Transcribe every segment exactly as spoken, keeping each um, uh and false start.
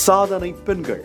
சாதனை பெண்கள்.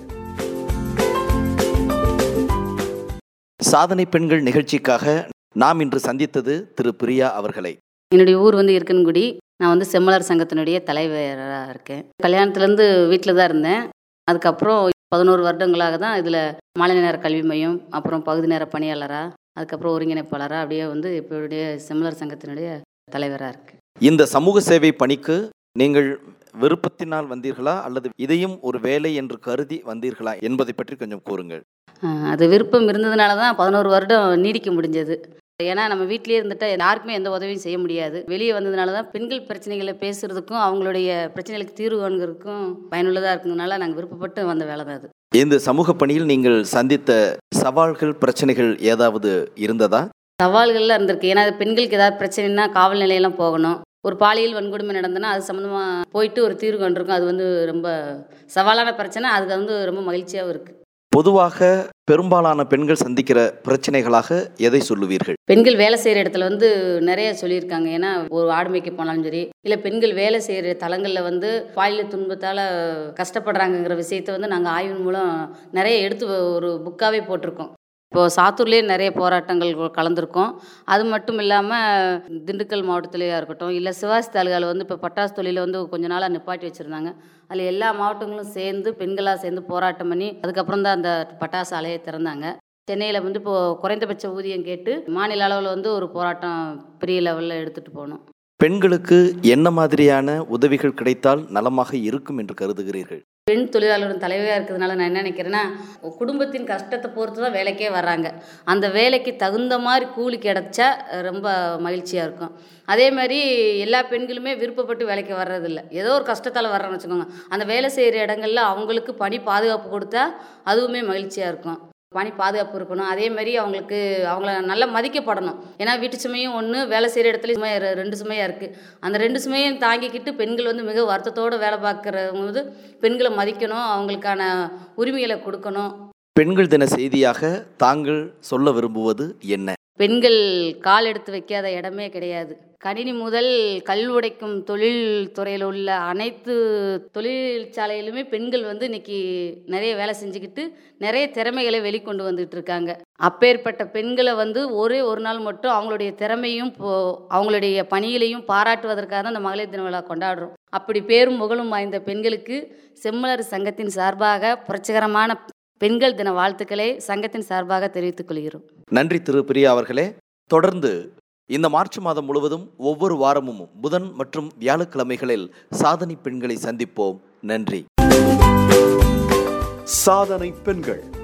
சாதனை பெண்கள் நிகழ்ச்சிக்காக நாம் இன்று சந்தித்தது திரு பிரியா அவர்களை. என்னுடைய ஊர் வந்து இருக்கன்குடி. நான் வந்து செம்மலர் சங்கத்தினுடைய தலைவராக இருக்கேன். கல்யாணத்துலேருந்து வீட்டில் தான் இருந்தேன். அதுக்கப்புறம் பதினோரு வருடங்களாக தான் இதில் மாலை நேர கல்வி மையம், அப்புறம் பகுதி நேர பணியாளராக, அதுக்கப்புறம் ஒருங்கிணைப்பாளராக அப்படியே வந்து இப்போடைய செம்மலர் சங்கத்தினுடைய தலைவராக இருக்கேன். இந்த சமூக சேவை பணிக்கு நீங்கள் விருப்பத்தினால் வந்தீர்களா அல்லது இதையும் ஒரு வேலை என்று கருதி வந்தீர்களா என்பதை பற்றி கொஞ்சம் கூறுங்கள். அது விருப்பம் இருந்ததுனால தான் பதினோரு வருடம் நீடிக்க முடிஞ்சது. ஏன்னா நம்ம வீட்டிலேயே இருந்துட்டால் யாருக்குமே எந்த உதவியும் செய்ய முடியாது. வெளியே வந்ததுனால தான் பெண்கள் பிரச்சனைகளை பேசுறதுக்கும் அவங்களுடைய பிரச்சனைகளுக்கு தீர்வு காண்கிறதுக்கும் பயனுள்ளதாக இருக்கிறதுனால நாங்கள் விருப்பப்பட்டு வந்த வேலை தான் அது. இந்த சமூக பணியில் நீங்கள் சந்தித்த சவால்கள், பிரச்சனைகள் ஏதாவது இருந்ததா? சவால்கள்லாம் இருந்திருக்கு. ஏன்னா பெண்களுக்கு ஏதாவது பிரச்சனைனா காவல் நிலையெல்லாம் போகணும். ஒரு பாலியல் வன்கொடுமை நடந்ததுன்னா அது சம்மந்தமாக போயிட்டு ஒரு தீர்வு கண்டிருக்கும். அது வந்து ரொம்ப சவாலான பிரச்சனை. அதுக்கு வந்து ரொம்ப மகிழ்ச்சியாகவும் இருக்குது. பொதுவாக பெரும்பாலான பெண்கள் சந்திக்கிற பிரச்சனைகளாக எதை சொல்லுவீர்கள்? பெண்கள் வேலை செய்கிற இடத்துல வந்து நிறைய சொல்லியிருக்காங்க. ஏன்னா ஒரு ஆடு மேய்க்க போனாலும் சரி, இல்லை பெண்கள் வேலை செய்கிற தளங்களில் வந்து பாலியல் துன்பத்தால் கஷ்டப்படுறாங்கங்கிற விஷயத்தை வந்து நாங்கள் ஆய்வின் மூலம் நிறைய எடுத்து ஒரு புக்காகவே போட்டிருக்கோம். இப்போது சாத்தூர்லேயே நிறைய போராட்டங்கள் கலந்துருக்கோம். அது மட்டும் இல்லாமல் திண்டுக்கல் மாவட்டத்திலேயா இருக்கட்டும், இல்லை சிவாசி தாலுகாவில் வந்து இப்போ பட்டாசு தொழிலை வந்து கொஞ்ச நாளாக நிப்பாட்டி வச்சுருந்தாங்க. அதில் எல்லா மாவட்டங்களும் சேர்ந்து பெண்களாக சேர்ந்து போராட்டம் பண்ணி அதுக்கப்புறம் தான் அந்த பட்டாசு ஆலையை திறந்தாங்க. சென்னையில் வந்து இப்போது குறைந்தபட்ச ஊதியம் கேட்டு மாநில அளவில் வந்து ஒரு போராட்டம் பெரிய லெவலில் எடுத்துகிட்டு போனோம். பெண்களுக்கு என்ன மாதிரியான உதவிகள் கிடைத்தால் நலமாக இருக்கும் என்று கருதுகிறீர்கள்? பெண் தொழிலாளர்கள் தலைவராக இருக்கிறதுனால நான் என்ன நினைக்கிறேன்னா, குடும்பத்தின் கஷ்டத்தை பொறுத்து தான் வேலைக்கே வர்றாங்க. அந்த வேலைக்கு தகுந்த மாதிரி கூலி கிடைச்சா ரொம்ப மகிழ்ச்சியாக இருக்கும். அதே மாதிரி எல்லா பெண்களுமே விருப்பப்பட்டு வேலைக்கு வர்றதில்லை. ஏதோ ஒரு கஷ்டத்தால் வர்றேன்னு வச்சுக்கோங்க. அந்த வேலை செய்கிற இடங்கள்ல அவங்களுக்கு பணி பாதுகாப்பு கொடுத்தா அதுவுமே மகிழ்ச்சியாக இருக்கும். பணி பாதுகாப்பு இருக்கணும். அதே மாதிரி அவங்களுக்கு அவங்கள நல்லா மதிக்கப்படணும். ஏன்னா வீட்டு சுமையும் ஒன்று, வேலை செய்கிற இடத்துல சுமை ரெண்டு சுமையாக இருக்குது. அந்த ரெண்டு சுமையும் தாங்கிக்கிட்டு பெண்கள் வந்து மிக வருத்தத்தோடு வேலை பார்க்குறவங்க வந்து பெண்களை மதிக்கணும், அவங்களுக்கான உரிமைகளை கொடுக்கணும். பெண்கள் தின செய்தியாக தாங்கள் சொல்ல விரும்புவது என்ன? பெண்கள் கால் எடுத்து வைக்காத இடமே கிடையாது. கணினி முதல் கல் உடைக்கும் தொழில் துறையில் உள்ள அனைத்து தொழிற்சாலையிலுமே பெண்கள் வந்து இன்னைக்கு நிறைய வேலை செஞ்சுக்கிட்டு நிறைய திறமைகளை வெளிக்கொண்டு வந்துட்டு இருக்காங்க. அப்பேற்பட்ட பெண்களை வந்து ஒரே ஒரு நாள் மட்டும் அவங்களுடைய திறமையும் அவங்களுடைய பணியிலையும் பாராட்டுவதற்காக தான் இந்த மகளிர் தின விழா கொண்டாடுறோம். அப்படி பேரும் புகழும் வாய்ந்த பெண்களுக்கு செம்மலர் சங்கத்தின் சார்பாக புரட்சிகரமான பெண்கள் தின வாழ்த்துக்களை சங்கத்தின் சார்பாக தெரிவித்துக் கொள்கிறோம். நன்றி திரு பிரியா அவர்களே. தொடர்ந்து இந்த மார்ச் மாதம் முழுவதும் ஒவ்வொரு வாரமும் புதன் மற்றும் வியாழக்கிழமைகளில் சாதனை பெண்களை சந்திப்போம். நன்றி. சாதனை பெண்கள்.